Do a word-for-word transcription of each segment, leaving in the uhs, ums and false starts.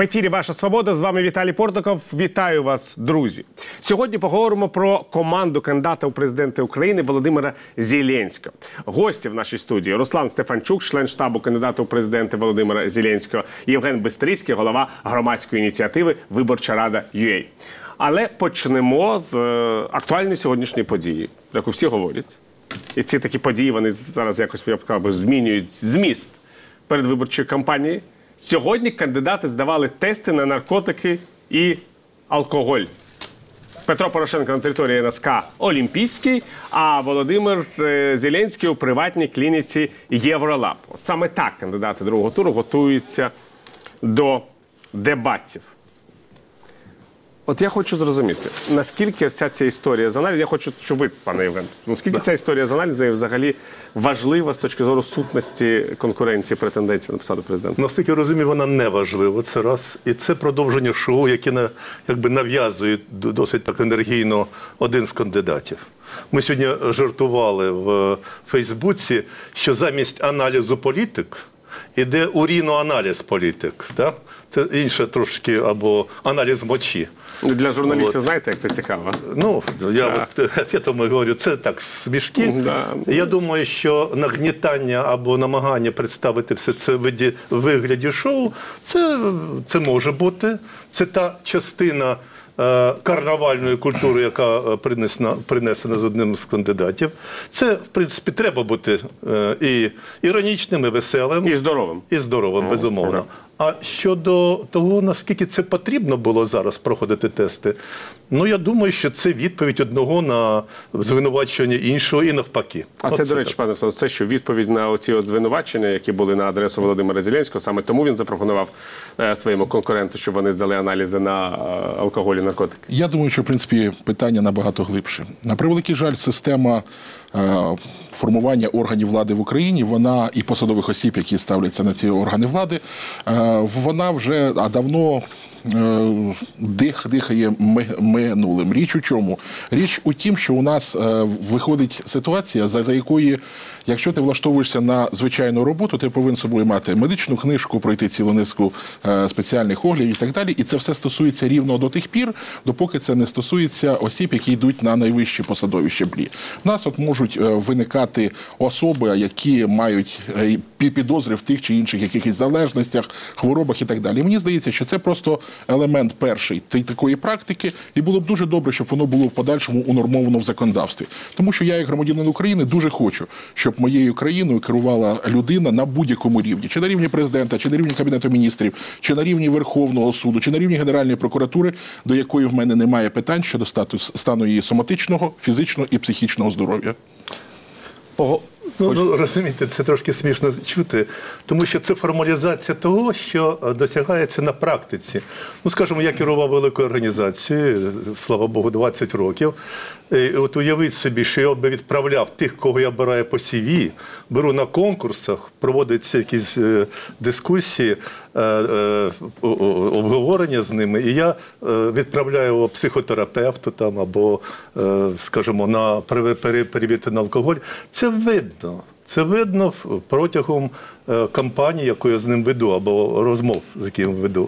В ефірі «Ваша свобода», з вами Віталій Портников. Вітаю вас, друзі. Сьогодні поговоримо про команду кандидата у президенти України Володимира Зеленського. Гості в нашій студії: Руслан Стефанчук, член штабу кандидата у президенти Володимира Зеленського, Євген Бистрицький, голова громадської ініціативи «Виборча Рада ю а». Але почнемо з актуальної сьогоднішньої події, про яку всі говорять. І ці такі події, вони зараз якось, я б сказав, змінюють зміст передвиборчої кампанії. Сьогодні кандидати здавали тести на наркотики і алкоголь. Петро Порошенко на території ен ес ка «Олімпійський», а Володимир Зеленський у приватній клініці «Євролаб». От саме так кандидати другого туру готуються до дебатів. От я хочу зрозуміти, наскільки вся ця історія з аналізу, я хочу, щоб ви, пане Євген, наскільки ця історія з аналізу взагалі важлива з точки зору сутності конкуренції претендентів на посаду президента? Наскільки я розумію, вона не важлива, це раз. І це продовження шоу, яке якби нав'язує досить так енергійно один з кандидатів. Ми сьогодні жартували в Фейсбуці, що замість аналізу політик іде уріноаналіз політик. Так? Це інше трошки, або аналіз мочі. Для журналістів, от. Знаєте, як це цікаво? Ну, я, я тому говорю, це так смішки. Да. Я думаю, що нагнітання або намагання представити все це в вигляді шоу, це, це може бути. Це та частина е, карнавальної культури, яка принесена, принесена з одним з кандидатів. Це, в принципі, треба бути е, і іронічним, і веселим. І здоровим. І здоровим, ну, безумовно. Да. А щодо того, наскільки це потрібно було зараз проходити тести, ну, я думаю, що це відповідь одного на звинувачення іншого і навпаки. А це, це, до речі, пане Руслан, це що відповідь на оці от звинувачення, які були на адресу Володимира Зеленського, саме тому він запропонував е, своєму конкуренту, щоб вони здали аналізи на е, алкоголь і наркотики? Я думаю, що, в принципі, питання набагато глибше. На превеликий жаль, система е, формування органів влади в Україні, вона і посадових осіб, які ставляться на ці органи влади, е, вона вже а давно е, дих, дихає минулим. Річ у чому? Річ у тім, що у нас е, виходить ситуація, за, за якої, якщо ти влаштовуєшся на звичайну роботу, ти повинен з собою мати медичну книжку, пройти цілу низку е, спеціальних оглядів і так далі. І це все стосується рівно до тих пір, допоки це не стосується осіб, які йдуть на найвищі посадові щаблі. У нас от можуть е, виникати особи, які мають е, підозри в тих чи інших якихось залежностях, хворобах і так далі. І мені здається, що це просто елемент перший такої практики, і було б дуже добре, щоб воно було в подальшому унормовано в законодавстві. Тому що я, як громадянин України, дуже хочу, щоб моєю країною керувала людина на будь-якому рівні. Чи на рівні президента, чи на рівні Кабінету міністрів, чи на рівні Верховного суду, чи на рівні Генеральної прокуратури, до якої в мене немає питань щодо статус, стану її соматичного, фізичного і психічного здоров'я. Ого. Ну, ну, розумієте, це трошки смішно чути, тому що це формалізація того, що досягається на практиці. Ну, скажімо, я керував великою організацією, слава Богу, двадцять років. І от уявіть собі, що я би відправляв тих, кого я обираю по сі ві, беру на конкурсах, проводяться якісь е, дискусії, е, е, обговорення з ними, і я е, відправляю його психотерапевту там, або, е, скажімо, на перевірити на алкоголь. Це видно. Це видно протягом е, кампанії, яку я з ним веду, або розмов, з яким веду.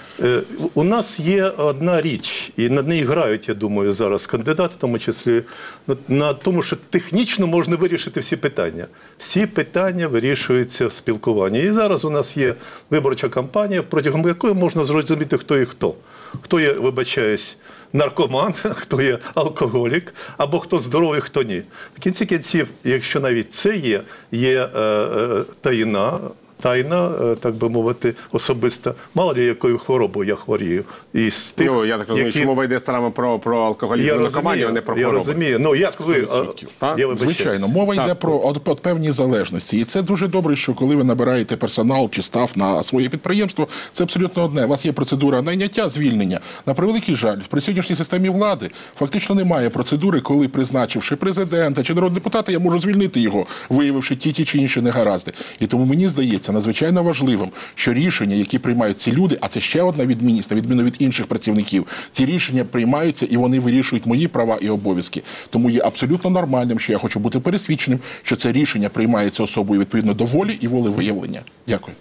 У нас є одна річ, і над нею грають, я думаю, зараз кандидати, в тому числі, на тому, що технічно можна вирішити всі питання. Всі питання вирішуються в спілкуванні. І зараз у нас є виборча кампанія, протягом якої можна зрозуміти, хто і хто. Хто є, вибачаюсь, наркоман, хто є алкоголік, або хто здоровий, хто ні. В кінці кінців, якщо навіть це є, є е, е, таїна, тайна, так би мовити, особиста. Мало ли, якою хворобою я хворію. І з тих, ну, я так розумію, які... що мова йде саме про, про алкоголізм і наркоманію, а не про хвороби. Я розумію. Ну, як ви... Я Звичайно, мова так. йде про от, певні залежності. І це дуже добре, що коли ви набираєте персонал чи став на своє підприємство, це абсолютно одне. У вас є процедура найняття, звільнення. На превеликий жаль, при сьогоднішній системі влади фактично немає процедури, коли, призначивши президента чи народного депутата, я можу звільнити його, виявивши ті, ті чи інші негаразди. І тому мені здається, надзвичайно важливим, що рішення, які приймають ці люди, а це ще одна відмінність, на відміну від інших працівників, ці рішення приймаються і вони вирішують мої права і обов'язки. Тому є абсолютно нормальним, що я хочу бути пересвідченим, що це рішення приймається особою відповідно до волі і волевиявлення. Дякую.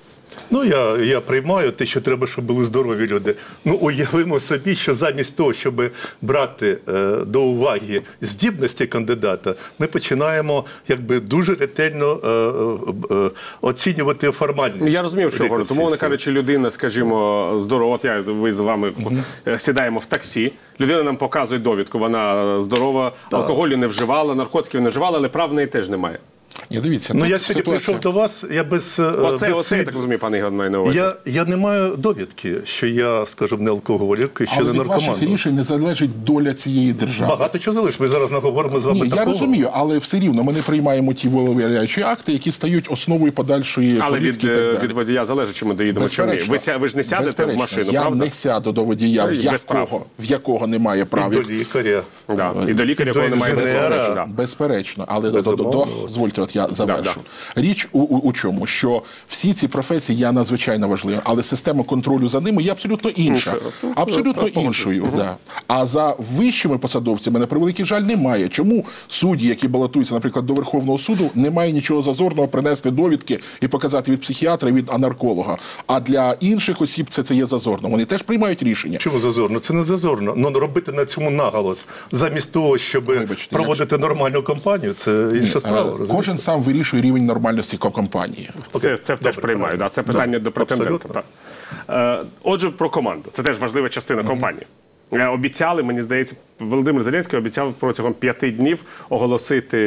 Ну, я, я приймаю те, що треба, щоб були здорові люди. Ну, уявимо собі, що замість того, щоб брати е, до уваги здібності кандидата, ми починаємо якби дуже ретельно е, е, е, оцінювати формальні. Ну, я розумію, що говорю. Тому, не реквізити. кажучи, людина, скажімо, здорова, от я, ви з вами е, сідаємо в таксі, людина нам показує довідку, вона здорова, алкоголю не вживала, наркотиків не вживала, але прав в неї теж немає. Ні, дивіться, Ну, тут я сьогодні ситуація- прийшов до вас, я без... е, Оце, без оце я свід- так розумію, пане Ігор, має на увазі. Я, я не маю довідки, що я, скажімо, не алкоголік і що Але не від ваших наркоман. рішень не залежить доля цієї держави. Багато чого залиш. Ми зараз наговоримо з вами Ні, я такого. розумію, але все рівно ми не приймаємо ті волевиявляючі акти, які стають основою подальшої Але від, політики і так е, далі. від водія залежить, чи ми доїдемо, чи ні. Безперечно. Ви, ся- ви ж не сядете в Безперечно. машину, я правда? не сяду до водія, в Без прав. якого, в якого немає прав. І до лікаря. Да. І до лікаря, І до якого немає інженера. дозволу. Да. Безперечно, але до, до, до, до, Безумовно. дозвольте, от я завершу. Річ у, у, у чому? Що всі ці професії є надзвичайно важливі, але система контролю за ними є абсолютно інша. Інша. Абсолютно Так, іншою. Да. А за вищими посадовцями, на превеликий жаль, немає. Чому судді, які балотуються, наприклад, до Верховного суду, немає нічого зазорного принести довідки і показати від психіатра, від анарколога. А для інших осіб це, це є зазорно. Вони теж приймають рішення. Чому зазорно? Це не зазорно. Ну, робити на цьому наголос, замість того, щоб Вибачте, проводити нормальну кампанію, це інша Е, справа. розумієте? Кожен сам вирішує рівень нормальності ко- компанії. Це, це теж приймаю. Да. Це питання до претендента. абсолютно. Так. Е, отже, про команду. Це теж важлива частина компанії. Е, Обіцяли, мені здається, Володимир Зеленський обіцяв протягом п'яти днів оголосити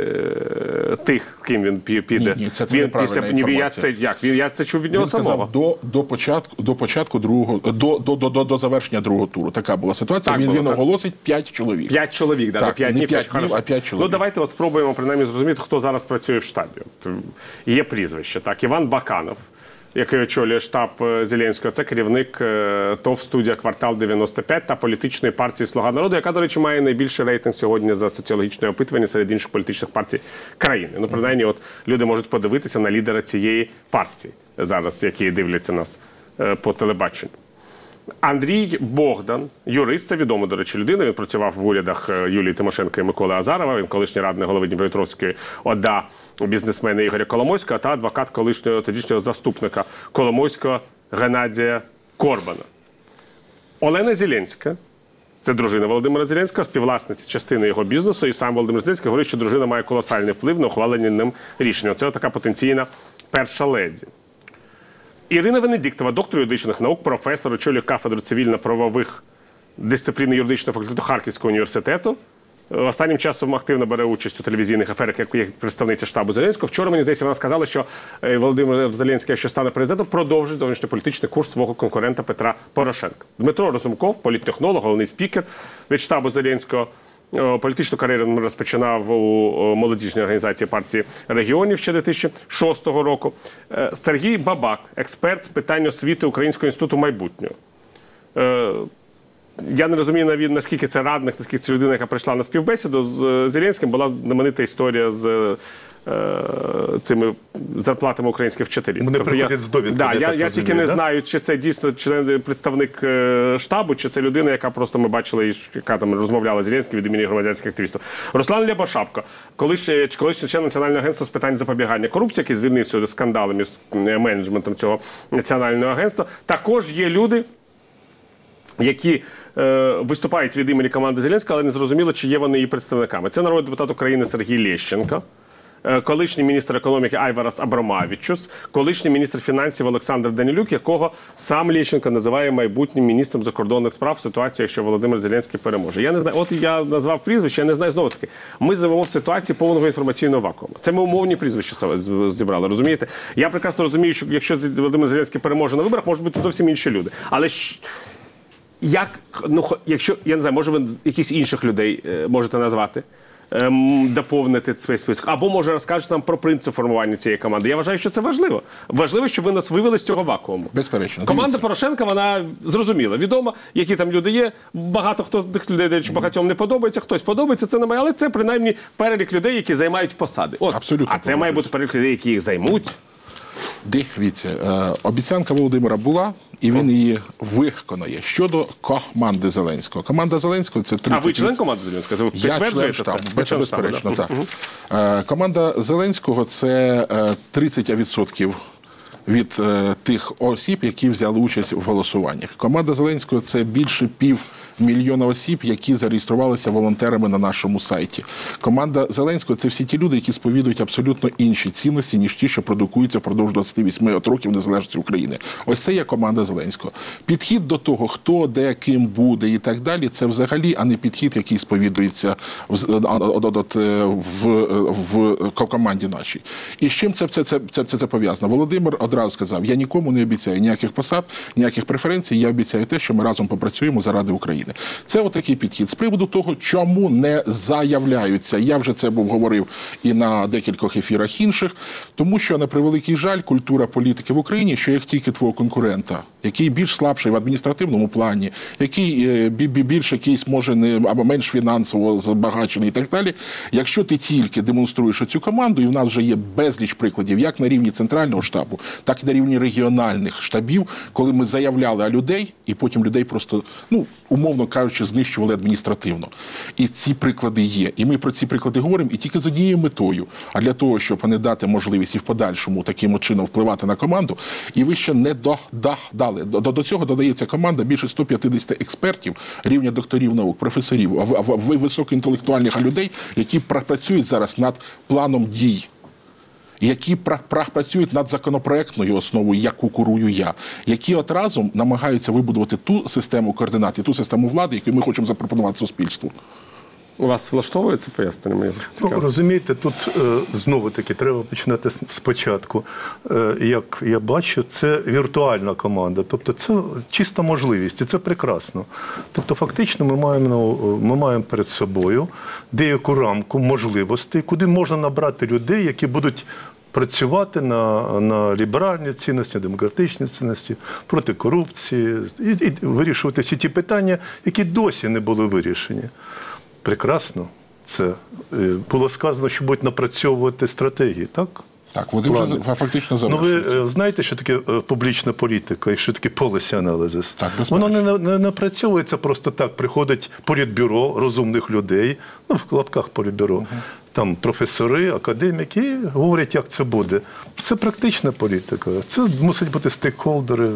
е, тих, з ким він пі- піде. Ні, ні, це- це він неправильна ні, я інформація. це як? Він- Я це чув від нього Він самого. сказав до, до початку до початку другого до, до, до, до, до завершення другого туру. Така була ситуація. Так він було, він так. оголосить п'ять чоловік. П'ять чоловік, да, Так, не п'ять не днів, п'ять хорошо. днів, а п'ять чоловік. Ну, давайте от спробуємо принаймні зрозуміти, хто зараз працює в штабі. От, є прізвище, так. Іван Баканов, який очолює штаб е, Зеленського, це керівник е, ТОВ «Студія Квартал дев'яносто п'ять» та політичної партії «Слуга народу», яка, до речі, має найбільший рейтинг сьогодні за соціологічне опитування серед інших політичних партій країни. Ну, принаймні, от люди можуть подивитися на лідера цієї партії зараз, які дивляться нас е, по телебаченню. Андрій Богдан, юрист, це відома, до речі, людина. Він працював в урядах е, Юлії Тимошенко і Миколи Азарова. Він колишній радник голови Дніпропетровської ОДА бізнесмена Ігоря Коломойського та адвокат колишнього тодішнього заступника Коломойського Геннадія Корбана. Олена Зеленська, це дружина Володимира Зеленського, співвласниця частини його бізнесу, і сам Володимир Зеленський говорить, що дружина має колосальний вплив на ухвалення ним рішення. Це така потенційна перша леді. Ірина Венедіктова, доктор юридичних наук, професор, очолює кафедру цивільно-правових дисциплін юридичного факультету Харківського університету. Останнім часом активно бере участь у телевізійних аферах, як як представниця штабу Зеленського. Вчора, мені здається, вона сказала, що е, Володимир Зеленський, якщо стане президентом, продовжить зовнішньополітичний курс свого конкурента Петра Порошенка. Дмитро Разумков, політтехнолог, головний спікер від штабу Зеленського. О, Політичну кар'єру він розпочинав у о, молодіжній організації партії регіонів ще дві тисячі шостого року. Е, Сергій Бабак, експерт з питань освіти Українського інституту майбутнього. Е, Я не розумію, навіть, наскільки це радник, наскільки це людина, яка прийшла на співбесіду з Зеленським. Була знаменита історія з е, цими зарплатами українських вчителів. Вони приходять з довідки, Да, я я, так я розумію, тільки не да? знаю, чи це дійсно член, представник е, штабу, чи це людина, яка просто ми бачили, яка там розмовляла з Зеленським від імені громадянських активістів. Руслан Лябошапко, колишній, колишній член Національного агентства з питань запобігання корупції, який звільнився скандалами з менеджментом цього національного агентства. Також є люди, які е, виступають від імені команди Зеленського, але не зрозуміло, чи є вони її представниками. Це народний депутат України Сергій Лещенко, е, колишній міністр економіки Айварас Абромавічус, колишній міністр фінансів Олександр Данилюк, якого сам Лещенко називає майбутнім міністром закордонних справ в ситуації, якщо Володимир Зеленський переможе. Я не знаю, от я назвав прізвище, я не знаю знову таки. Ми живемо в ситуації повного інформаційного вакууму. Це ми умовні прізвища зібрали, розумієте? Я прекрасно розумію, що якщо Володимир Зеленський переможе на виборах, можуть бути зовсім інші люди. Але як, ну, якщо, я не знаю, може ви якісь інших людей е, можете назвати, ем, доповнити цей список, або, може, розкажете нам про принцип формування цієї команди. Я вважаю, що це важливо. Важливо, щоб ви нас вивели з цього вакууму. Безперечно. Команда Дивіться. Порошенка, вона зрозуміла, відомо, які там люди є. Багато хто з тих людей, чи багатьом не подобається, хтось подобається, це немає. Але це, принаймні, перелік людей, які займають посади. От. Абсолютно А це має бути перелік людей, які їх займуть. Дивіться, е, обіцянка Володимира була, і він її виконає. Щодо команди Зеленського. Команда Зеленського – це тридцять... А ви член команди Зеленського? Ви Я член підтверджуєте штабу, це? Ви член штабу, безперечно, да. так. Е, Команда Зеленського – це е, тридцять відсотків від е, тих осіб, які взяли участь в голосуваннях. Команда Зеленського – це більше пів мільйона осіб, які зареєструвалися волонтерами на нашому сайті. Команда Зеленського – це всі ті люди, які сповідують абсолютно інші цінності, ніж ті, що продукуються впродовж двадцяти восьми років незалежності України. Ось це є команда Зеленського. Підхід до того, хто, де, ким буде і так далі, це взагалі, а не підхід, який сповідується в, в, в, в команді нашій. І з чим це, це, це, це, це, це пов'язано? Володимир одразу сказав, я нікому не обіцяю ніяких посад, ніяких преференцій, я обіцяю те, що ми разом попрацюємо заради України. Це отакий підхід. З приводу того, чому не заявляються, я вже це був говорив і на декількох ефірах інших, тому що, на превеликий жаль, культура політики в Україні, що як тільки твого конкурента, який більш слабший в адміністративному плані, який більш якийсь, може, не, або менш фінансово збагачений і так далі, якщо ти тільки демонструєш цю команду, і в нас вже є безліч прикладів, як на рівні центрального штабу, так і на рівні регіональних штабів, коли ми заявляли людей, і потім людей просто, ну, умовно кажучи, знищували адміністративно. І ці приклади є. І ми про ці приклади говоримо і тільки з однією метою. А для того, щоб не дати можливість і в подальшому таким чином впливати на команду, і ви ще не додали. До, до цього додається команда більше ста п'ятдесяти експертів, рівня докторів наук, професорів, високоінтелектуальних людей, які працюють зараз над планом дій, які працюють над законопроектною основою, яку курую я, які от разом намагаються вибудувати ту систему координат і ту систему влади, яку ми хочемо запропонувати суспільству. У вас влаштовує це пояснення? Мені цікаво. Ну, розумієте, тут е, знову-таки треба починати спочатку. Е, як я бачу, це віртуальна команда. Тобто це чиста можливість, і це прекрасно. Тобто фактично ми маємо, ми маємо перед собою деяку рамку можливостей, куди можна набрати людей, які будуть працювати на, на ліберальні цінності, демократичні цінності, проти корупції і, і вирішувати всі ті питання, які досі не були вирішені. Прекрасно. Це було сказано, що будуть напрацьовувати стратегії, так? Так, вони вже фактично завершують. Ну, ви знаєте, що таке публічна політика і що таке policy analysis? Так, воно не, не напрацьовується просто так. Приходить політбюро розумних людей, ну, в лапках політбюро, угу. Там професори, академіки, і говорять, як це буде. Це практична політика. Це мусять бути стейкхолдери.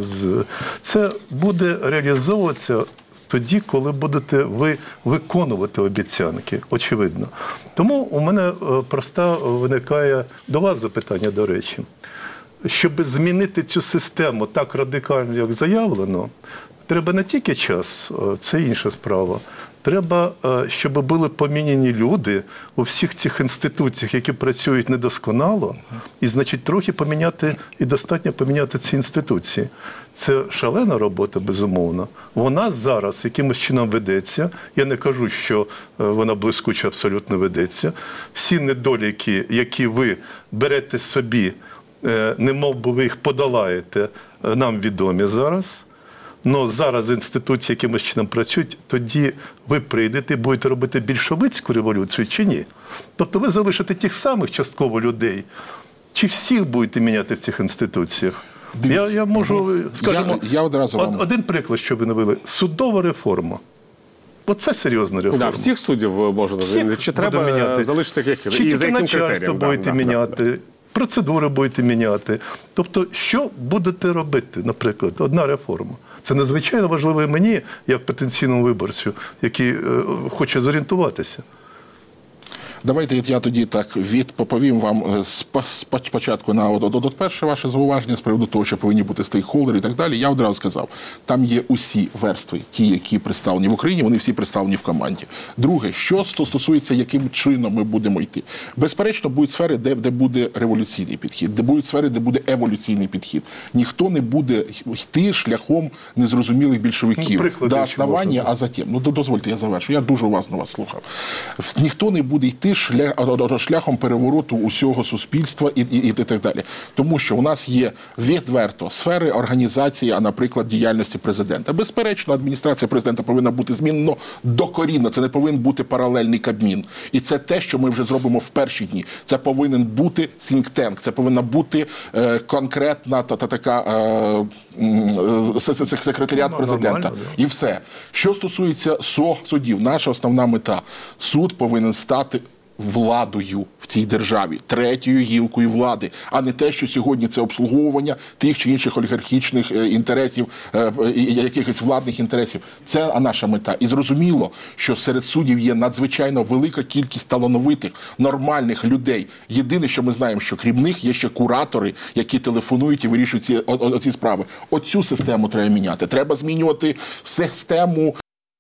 Це буде реалізовуватися тоді, коли будете ви виконувати обіцянки, очевидно. Тому у мене просто виникає до вас запитання, до речі. Щоб змінити цю систему так радикально, як заявлено, треба не тільки час, це інша справа. Треба, щоб були поміняні люди у всіх цих інституціях, які працюють недосконало, і, значить, трохи поміняти, і достатньо поміняти ці інституції. Це шалена робота, безумовно. Вона зараз якимось чином ведеться. Я не кажу, що вона блискуче абсолютно ведеться. Всі недоліки, які ви берете собі, немов би ви їх подолаєте, нам відомі зараз. Но зараз інституції якимось чином працюють, тоді ви прийдете і будете робити більшовицьку революцію чи ні? Тобто ви залишите тих самих частково людей, чи всіх будете міняти в цих інституціях? Я, я можу, скажімо, я, я одразу вам... один приклад, що ви навели. Судова реформа. Оце серйозна реформа. Да, всіх суддів можна змінити. Чи треба міняти? Залишити яких? Чи і за яким начальство критерієм? будете да, міняти? Да, да. Процедури будете міняти. Тобто, що будете робити, наприклад, одна реформа? Це надзвичайно важливо і мені, як потенційному виборцю, який е, хоче зорієнтуватися. Давайте я тоді так відповім вам спочатку на от перше ваше зауваження з приводу того, що повинні бути стейкхолдери і так далі. Я одразу сказав, там є усі верстви, ті, які представлені в Україні, вони всі представлені в команді. Друге, що стосується, яким чином ми будемо йти. Безперечно, будуть сфери, де, де буде революційний підхід, де будуть сфери, де буде еволюційний підхід. Ніхто не буде йти шляхом незрозумілих більшовиків. Ну, до основання, а затім. Ну, дозвольте, я завершу. Я дуже уважно вас слухав. Ніхто не буде йти шляхом перевороту усього суспільства і, і, і так далі. Тому що у нас є відверто сфери організації, а, наприклад, діяльності президента. Безперечно, адміністрація президента повинна бути змінена докорінно. Це не повинен бути паралельний Кабмін. І це те, що ми вже зробимо в перші дні. Це повинен бути think tank, це повинна бути е, конкретна та, та така е, секретаріат президента. І все. Що стосується судів, наша основна мета. Суд повинен стати владою в цій державі, третьою гілкою влади, а не те, що сьогодні це обслуговування тих чи інших олігархічних е, інтересів, е, і якихось владних інтересів. Це наша мета. І зрозуміло, що серед суддів є надзвичайно велика кількість талановитих, нормальних людей. Єдине, що ми знаємо, що крім них є ще куратори, які телефонують і вирішують ці, о, о, ці справи. Оцю систему треба міняти. Треба змінювати систему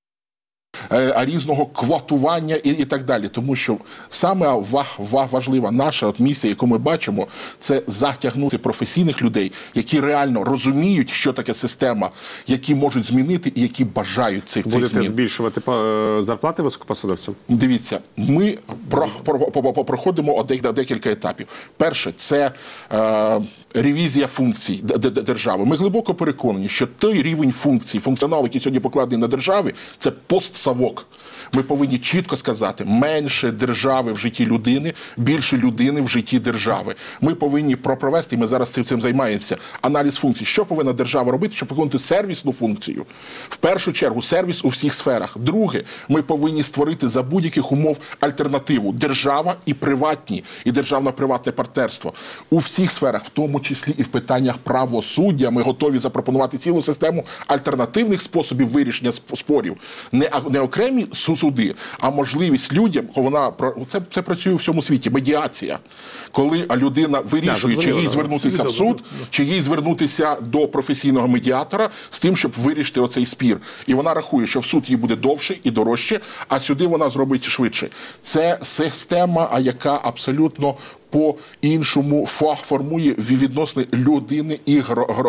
а різного квотування і, і так далі. Тому що саме ва, ва, важлива наша от місія, яку ми бачимо, це затягнути професійних людей, які реально розуміють, що таке система, які можуть змінити і які бажають цих, цих Будете змін. збільшувати е, зарплати високопосадовцям? Дивіться, ми про, про, про, про, проходимо декілька етапів. Перше – це е, ревізія функцій держави. Ми глибоко переконані, що той рівень функцій, функціонал, який сьогодні покладений на державі, це постсавок. Ми повинні чітко сказати, менше держави в житті людини, більше людини в житті держави. Ми повинні провести, і ми зараз цим, цим займаємося, аналіз функцій. Що повинна держава робити, щоб виконувати сервісну функцію? В першу чергу, сервіс у всіх сферах. Друге, ми повинні створити за будь-яких умов альтернативу. Держава і приватні, і державно-приватне партнерство. У всіх сферах, в тому числі і в питаннях правосуддя, ми готові запропонувати цілу систему альтернативних способів вирішення спорів. Не, не окремі суди, а можливість людям, вона це, це працює у всьому світі, медіація. Коли людина вирішує, чи їй звернутися в суд, чи їй звернутися до професійного медіатора з тим, щоб вирішити оцей спір. І вона рахує, що в суд їй буде довше і дорожче, а сюди вона зробить швидше. Це система, яка абсолютно по-іншому формує відносини людини і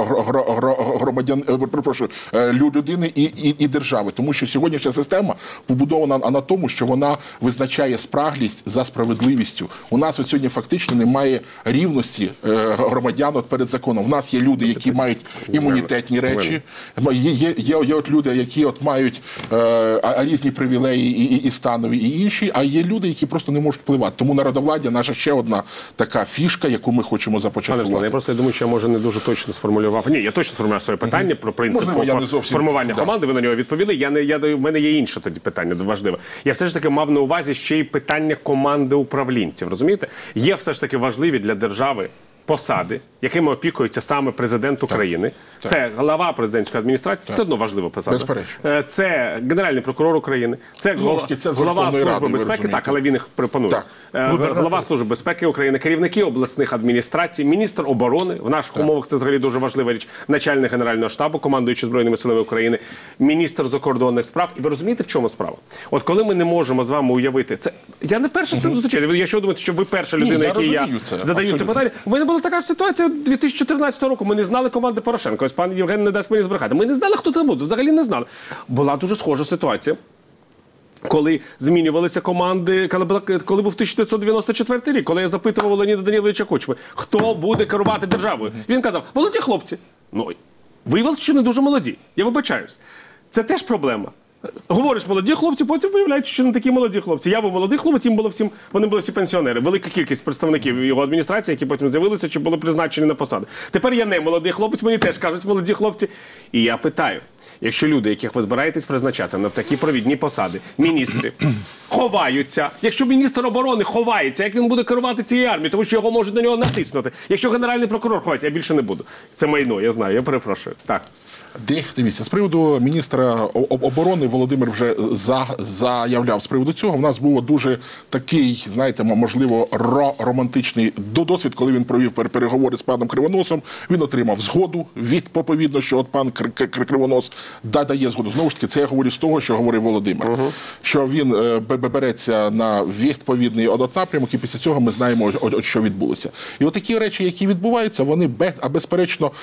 громадян, перепрошую, людини і, і, і держави. Тому що сьогоднішня система побудована на тому, що вона визначає спраглість за справедливістю. У нас от сьогодні фактично немає рівності громадян перед законом. У нас є люди, які мають імунітетні речі, є, є, є, є от люди, які от мають е, різні привілеї і, і, і станові, і інші, а є люди, які просто не можуть впливати. Тому народовладдя наша ще одна така фішка, яку ми хочемо започаткувати. Пане, я просто думаю, що я, може, не дуже точно сформулював. Ні, я точно сформулював своє питання про принцип Можливо, я не зовсім... формування да. команди, ви на нього відповіли. Я не, я, в мене є інше тоді питання, важливе. Я все ж таки мав на увазі ще й питання команди управлінців, розумієте? Є все ж таки важливі для держави посади, якими опікується саме президент України. Так, це так. Голова президентської адміністрації, так. Це одно важлива посада. Безперечно. Це Генеральний прокурор України, це, голова, це голова Служби Ради, безпеки, так, але він їх пропонує. Так. Голова Служби безпеки України, керівники обласних адміністрацій, міністр оборони, в наших так. умовах це взагалі дуже важлива річ, начальник Генерального штабу, командуючий Збройними силами України, міністр закордонних справ. І ви розумієте, в чому справа? От коли ми не можемо з вами уявити, це я не вперше з цим зустрічаюся. Я що думаєте, що ви перша людина, якій я, я це, задаю це питання. У мене була така ж ситуація дві тисячі чотирнадцятого року. Ми не знали команди Порошенка. Ось пан Євген не дасть мені збрехати. Ми не знали, хто це буде. Взагалі не знали. Була дуже схожа ситуація, коли змінювалися команди, коли, була, коли був тисяча дев'ятсот дев'яносто четвертий рік, коли я запитував Леоніда Даниловича Кучми, хто буде керувати державою. І він казав, молоді хлопці. Ну, виявилося, що не дуже молоді. Я вибачаюсь. Це теж проблема. Говориш молоді хлопці, потім виявляється, що не такі молоді хлопці. Я був молодий хлопець, їм було всім, вони були всі пенсіонери. Велика кількість представників його адміністрації, які потім з'явилися, чи були призначені на посади. Тепер я не молодий хлопець, мені теж кажуть молоді хлопці. І я питаю, якщо люди, яких ви збираєтесь призначати на такі провідні посади, міністри, ховаються, якщо міністр оборони ховається, як він буде керувати цією армією, тому що його можуть на нього натиснути. Якщо генеральний прокурор ховається, я більше не буду. Це майно, я знаю, я перепрошую. Так. Дивіться, з приводу міністра оборони Володимир вже за, заявляв з приводу цього. В нас був дуже такий, знаєте, можливо, ро романтичний досвід, коли він провів переговори з паном Кривоносом. Він отримав згоду, відповідно, що от пан Кривонос дає згоду. Знову ж таки, це я говорю з того, що говорив Володимир. Uh-huh. Що він береться на відповідний напрямок, і після цього ми знаємо, що відбулося. І от такі речі, які відбуваються, вони без, а безперечно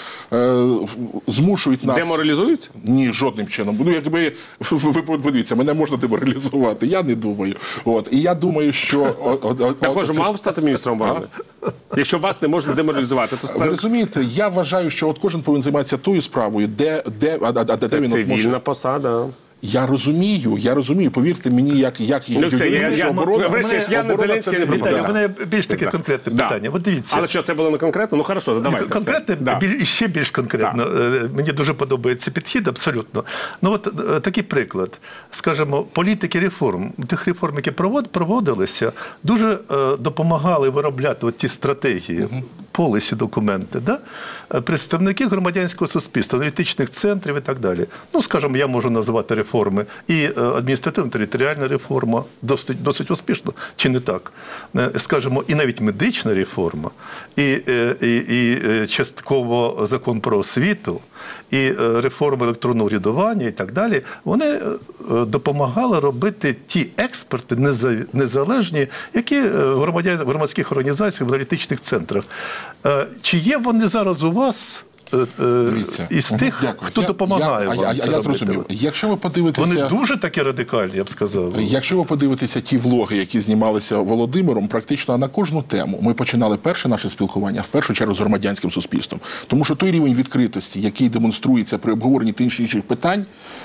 змушують нас... Деморалізуються? Ні, жодним чином. Ну, якби, ви подивіться, мене можна деморалізувати, я не думаю. От. І я думаю, що... Також це... мав стати міністром оборони? Якщо вас не можна деморалізувати, то... Ви розумієте, я вважаю, що от кожен повинен займатися тою справою, де, де, де, де це він... Це може... вільна посада. Я розумію, я розумію, повірте мені, як, як Ну, це, я, юрист, я, оборона, врешті, мене- я не оборона Зеленський, це не не Віталій, у пропаганда. мене більш таке Да. конкретне Да. питання. От дивіться. Але що, це було не конкретно? Ну, хорошо, задавайте. Конкретне, все. Да. біль- і ще більш конкретно. Е, Мені дуже подобається підхід, абсолютно. Ну от е, такий приклад. Скажімо, політики реформ, тих реформ, які провод- проводилися, дуже е, допомагали виробляти от ті стратегії, полісі документи, да? Е, представники громадянського суспільства, аналітичних центрів і так далі. Ну, скажімо, я можу називати реформи. І е, адміністративно-територіальна реформа досить, досить успішна, чи не так? Е, Скажімо, і навіть медична реформа, і, е, і, і е, частково закон про освіту, і е, реформа електронного урядування і так далі, вони е, допомагали робити ті експерти неза- незалежні, які е, в громадян- в громадських організаціях, в аналітичних центрах. Е, Чи є вони зараз у вас е, е, Дивіться. із Мгм. тих, Дякую. хто Я- допомагає я, вам я, це я, я робити? зрозумів. Якщо ви подивитеся... Вони дуже такі радикальні, я б сказав. Якщо ви подивитеся ті влоги, які знімалися Володимиром, практично на кожну тему ми починали перше наше спілкування, в першу чергу, з громадянським суспільством. Тому що той рівень відкритості, який демонструється при обговоренні тих чи інших питань,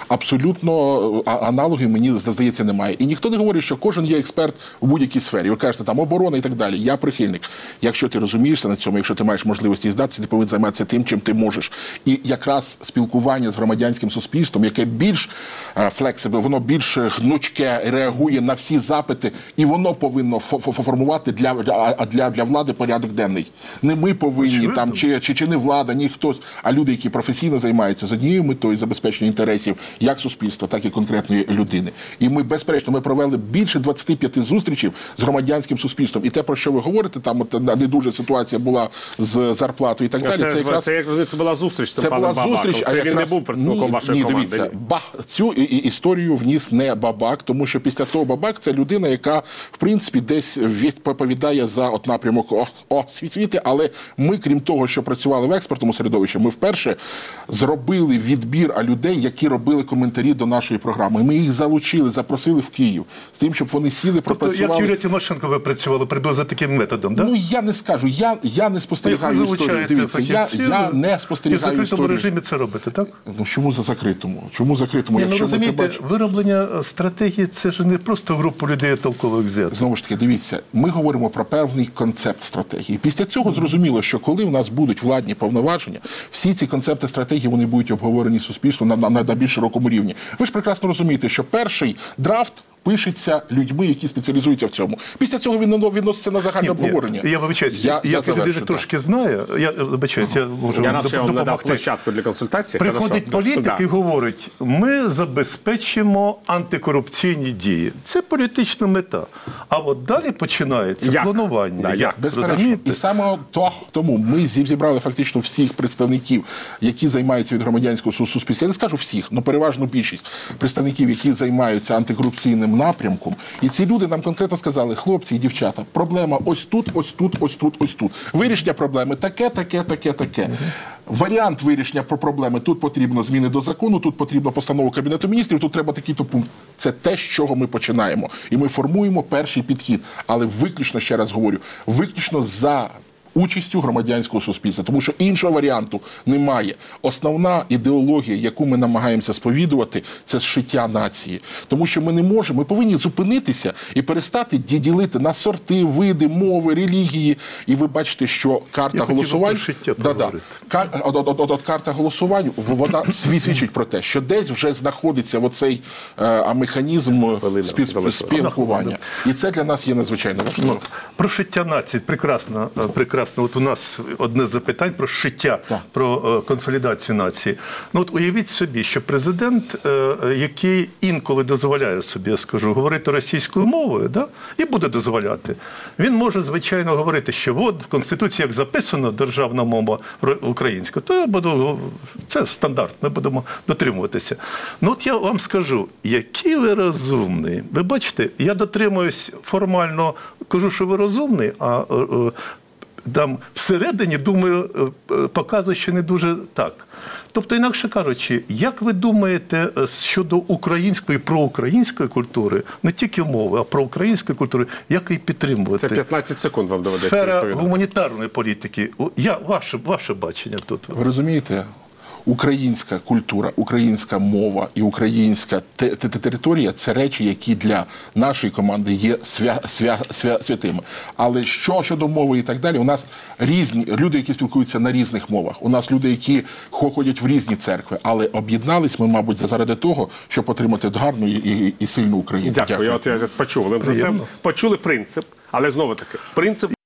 абсолютно а- аналогів, мені здається, немає. І ніхто не говорить, що кожен є експерт у будь-якій сфері. Ви кажете, там оборона і так далі. Я прихильник. Якщо ти розумієшся на цьому, якщо ти маєш можливості здатися, ти повинен займатися тим, чим ти можеш. І якраз спілкування з громадянським суспільством, яке більш флексибл, воно більш гнучке, реагує на всі запити, і воно повинно фо- фо- формувати для, для, для, для влади порядок денний. Не ми повинні, там, чи, чи, чи не влада, ні хтось, а люди, які професійно займаються з однією метою забезпечення інтересів як суспільства, так і конкретної людини. І ми, безперечно, ми провели більше двадцяти п'яти зустрічей з громадянським суспільством. І те, про що ви говорите, там от, не дуже ситуація була з зарплатою і так далі. Це, Це це, якраз... це, як розумію, це була зустріч з цим Це паном була Бабаком. зустріч, Це а він якраз... не був представником ні, вашої ні, команди. Дивіться, Ні. ба... цю і- і- історію вніс не Бабак, тому що після того Бабак – це людина, яка, в принципі, десь відповідає за от напрямок о, освіти, але ми, крім того, що працювали в експертному середовищі, ми вперше зробили відбір людей, які робили коментарі до нашої програми. Ми їх залучили, запросили в Київ, з тим, щоб вони сіли, Тобто, пропрацювали. як Юлія Тимошенко ви працювали приблизно таким методом, так? Ну, я не скажу, я, я не спостерігаю історію. Дивіться, я, я не І в спостерігаю закритому історію. режимі це робите, так? Ну, чому за закритому? Чому закритому? Ні, ну, Якщо ми це розумієте, бачимо? вироблення е, стратегії – це ж не просто групу людей толкових взяти. Знову ж таки, дивіться, ми говоримо про певний концепт стратегії. Після цього зрозуміло, що коли в нас будуть владні повноваження, всі ці концепти стратегії вони будуть обговорені суспільством на, на, на більш широкому рівні. Ви ж прекрасно розумієте, що перший драфт пишеться людьми, які спеціалізуються в цьому. Після цього він відноситься на загальне обговорення. Я вибачаюсь, Я- я, я я завершу, людина так. трошки знаю, я вибачаюсь, я можу Я вам радше вам надав допомогти. площадку для консультації. Приходить Хорошо. політик Да. і говорить, ми забезпечимо антикорупційні дії. Це політична мета. А от далі починається Як? планування. Да, як? Як? Безперечно. Розумієте? І саме то, тому ми зібрали фактично всіх представників, які займаються від громадянського су- суспільства. Я не скажу всіх, але переважну більшість представників, які займаються антикорупційним напрямком. І ці люди нам конкретно сказали, хлопці і дівчата, проблема ось тут, ось тут, ось тут, ось тут. Вирішення проблеми таке, таке, таке, таке. Варіант вирішення про проблеми. Тут потрібно зміни до закону, тут потрібно постанову Кабінету міністрів, тут треба такий-то пункт. Це те, з чого ми починаємо. І ми формуємо перший підхід. Але виключно, ще раз говорю, виключно за участю громадянського суспільства, тому що іншого варіанту немає. Основна ідеологія, яку ми намагаємося сповідувати, це зшиття нації. Тому що ми не можемо, ми повинні зупинитися і перестати ді- ділити на сорти, види, мови, релігії. І ви бачите, що карта Я хотів голосувань... про шиття Да-да. поговорити. Кар- От, от, от, от карта голосувань, в- вона сві- свідчить про те, що десь вже знаходиться оцей е, а, механізм спі- залишилась. спілкування. І це для нас є надзвичайно важливо. Ну, про шиття нації прекрасно, е, прекрасно. От у нас одне з запитань про шиття, Так. про е, консолідацію нації. Ну от уявіть собі, що президент, е, е, який інколи дозволяє собі, я скажу, говорити російською мовою, да? І буде дозволяти. Він може, звичайно, говорити, що от в Конституції, як записано державна мова ро- українська, то я буду, це стандарт, ми будемо дотримуватися. Ну от я вам скажу, який ви розумний. Ви бачите, я дотримуюсь формально, кажу, що ви розумний, а е, е, там всередині, думаю, е, е, показує, що не дуже так. Тобто, інакше кажучи, як ви думаєте е, щодо української, проукраїнської культури, не тільки мови, а проукраїнської культури, як її підтримувати? Це п'ятнадцять секунд вам доведеться Сфера відповідати. гуманітарної політики. О, Я, ваше, ваше бачення тут. Ви розумієте, українська культура, українська мова і українська те- те- територія – це речі, які для нашої команди є свя, свя, свя, святими. Але що щодо мови і так далі, у нас різні люди, які спілкуються на різних мовах. У нас люди, які ходять в різні церкви, але об'єднались ми, мабуть, заради того, щоб отримати гарну і, і, і сильну Україну. Дякую. Я от я почув. Ви про це Приємно. почули принцип, але знову таки принцип